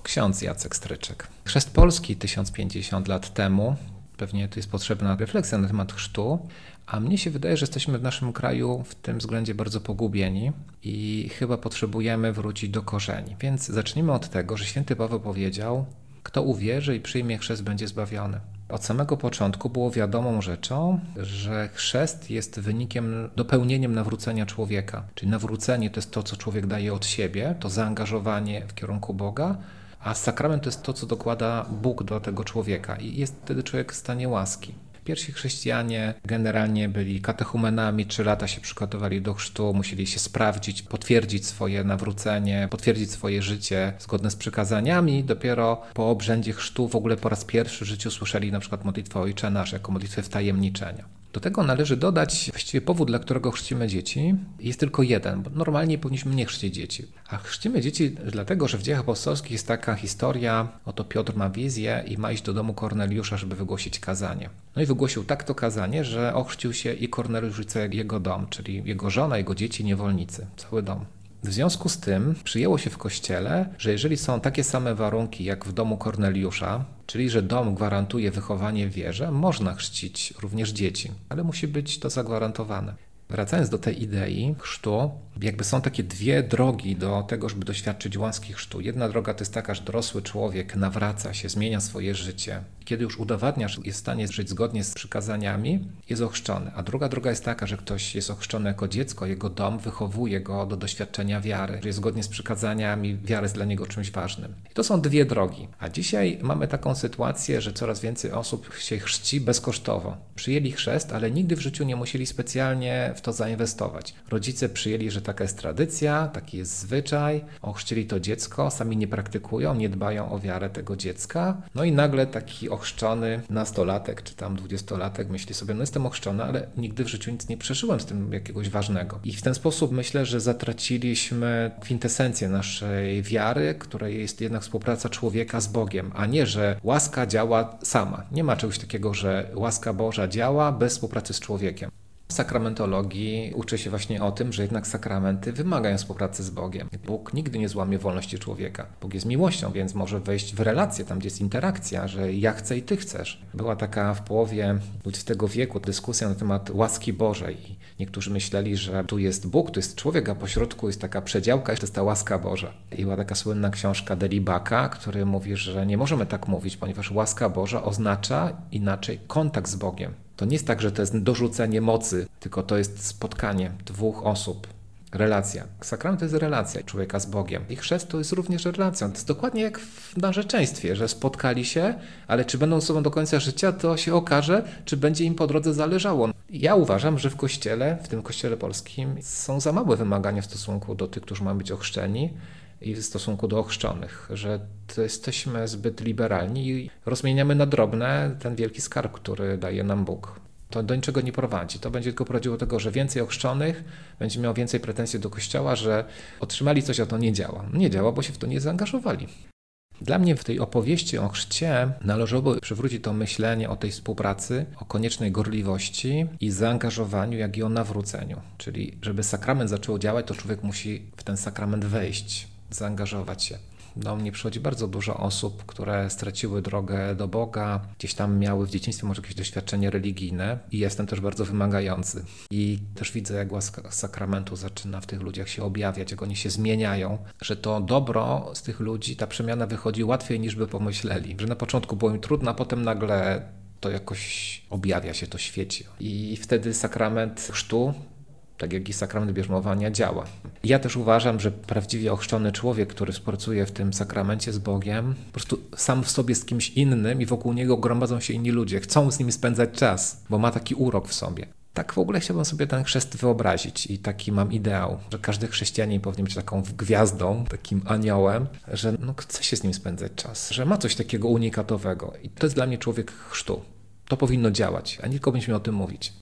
Ksiądz Jacek Stryczek. Chrzest Polski 1050 lat temu. Pewnie tu jest potrzebna refleksja na temat chrztu, a mnie się wydaje, że jesteśmy w naszym kraju w tym względzie bardzo pogubieni i chyba potrzebujemy wrócić do korzeni. Więc zacznijmy od tego, że święty Paweł powiedział: kto uwierzy i przyjmie chrzest, będzie zbawiony. Od samego początku było wiadomą rzeczą, że chrzest jest wynikiem, dopełnieniem nawrócenia człowieka. Czyli nawrócenie to jest to, co człowiek daje od siebie, to zaangażowanie w kierunku Boga, a sakrament to jest to, co dokłada Bóg do tego człowieka i jest wtedy człowiek w stanie łaski. Pierwsi chrześcijanie generalnie byli katechumenami, 3 lata się przygotowali do chrztu, musieli się sprawdzić, potwierdzić swoje nawrócenie, potwierdzić swoje życie zgodne z przykazaniami. Dopiero po obrzędzie chrztu w ogóle po raz pierwszy w życiu słyszeli na przykład modlitwę Ojcze Nasz jako modlitwę wtajemniczenia. Do tego należy dodać właściwie powód, dla którego chrzcimy dzieci. Jest tylko jeden, bo normalnie powinniśmy nie chrzcić dzieci. A chrzcimy dzieci dlatego, że w Dziejach Apostolskich jest taka historia, oto Piotr ma wizję i ma iść do domu Korneliusza, żeby wygłosić kazanie. No i wygłosił tak to kazanie, że ochrzcił się i Korneliusz, i jego dom, czyli jego żona, jego dzieci, niewolnicy, cały dom. W związku z tym przyjęło się w Kościele, że jeżeli są takie same warunki jak w domu Korneliusza, czyli że dom gwarantuje wychowanie w wierze, można chrzcić również dzieci, ale musi być to zagwarantowane. Wracając do tej idei chrztu, jakby są takie 2 drogi do tego, żeby doświadczyć łaski chrztu. Jedna droga to jest taka, że dorosły człowiek nawraca się, zmienia swoje życie. Kiedy już udowadnia, że jest w stanie żyć zgodnie z przykazaniami, jest ochrzczony. A druga droga jest taka, że ktoś jest ochrzczony jako dziecko, jego dom wychowuje go do doświadczenia wiary, że jest zgodnie z przykazaniami, wiara jest dla niego czymś ważnym. I to są 2 drogi. A dzisiaj mamy taką sytuację, że coraz więcej osób się chrzci bezkosztowo. Przyjęli chrzest, ale nigdy w życiu nie musieli specjalnie w to zainwestować. Rodzice przyjęli, że taka jest tradycja, taki jest zwyczaj, ochrzcili to dziecko, sami nie praktykują, nie dbają o wiarę tego dziecka. No i nagle taki ochrzczony nastolatek czy tam 20-latek myśli sobie: no jestem ochrzczony, ale nigdy w życiu nic nie przeżyłem z tym jakiegoś ważnego. I w ten sposób myślę, że zatraciliśmy kwintesencję naszej wiary, której jest jednak współpraca człowieka z Bogiem, a nie, że łaska działa sama. Nie ma czegoś takiego, że łaska Boża działa bez współpracy z człowiekiem. W sakramentologii uczy się właśnie o tym, że jednak sakramenty wymagają współpracy z Bogiem. Bóg nigdy nie złamie wolności człowieka. Bóg jest miłością, więc może wejść w relację, tam gdzie jest interakcja, że ja chcę i ty chcesz. Była taka w połowie XX wieku dyskusja na temat łaski Bożej. Niektórzy myśleli, że tu jest Bóg, tu jest człowiek, a pośrodku jest taka przedziałka i to jest ta łaska Boża. I była taka słynna książka Delibaka, który mówi, że nie możemy tak mówić, ponieważ łaska Boża oznacza inaczej kontakt z Bogiem. To nie jest tak, że to jest dorzucenie mocy, tylko to jest spotkanie 2 osób. Relacja. Sakrament to jest relacja człowieka z Bogiem. I chrzest to jest również relacją. To jest dokładnie jak w narzeczeństwie, że spotkali się, ale czy będą sobą do końca życia, to się okaże, czy będzie im po drodze zależało. Ja uważam, że w Kościele, w tym Kościele polskim, są za małe wymagania w stosunku do tych, którzy mają być ochrzczeni i w stosunku do ochrzczonych, że to jesteśmy zbyt liberalni i rozmieniamy na drobne ten wielki skarb, który daje nam Bóg. To do niczego nie prowadzi. To będzie tylko prowadziło do tego, że więcej ochrzczonych będzie miał więcej pretensji do Kościoła, że otrzymali coś, a to nie działa. Nie działa, bo się w to nie zaangażowali. Dla mnie w tej opowieści o chrzcie należałoby przywrócić to myślenie o tej współpracy, o koniecznej gorliwości i zaangażowaniu, jak i o nawróceniu. Czyli żeby sakrament zaczął działać, to człowiek musi w ten sakrament wejść, zaangażować się. Do mnie przychodzi bardzo dużo osób, które straciły drogę do Boga, gdzieś tam miały w dzieciństwie może jakieś doświadczenie religijne i jestem też bardzo wymagający. I też widzę, jak łaska sakramentu zaczyna w tych ludziach się objawiać, jak oni się zmieniają, że to dobro z tych ludzi, ta przemiana wychodzi łatwiej niż by pomyśleli. Że na początku było im trudno, a potem nagle to jakoś objawia się, to świeci. I wtedy sakrament chrztu, tak jak i sakrament bierzmowania, działa. Ja też uważam, że prawdziwie ochrzczony człowiek, który współpracuje w tym sakramencie z Bogiem, po prostu sam w sobie z kimś innym i wokół niego gromadzą się inni ludzie, chcą z nim spędzać czas, bo ma taki urok w sobie. Tak w ogóle chciałbym sobie ten chrzest wyobrazić i taki mam ideał, że każdy chrześcijanin powinien być taką gwiazdą, takim aniołem, że chce się z nim spędzać czas, że ma coś takiego unikatowego i to jest dla mnie człowiek chrztu. To powinno działać, a nie tylko powinniśmy o tym mówić.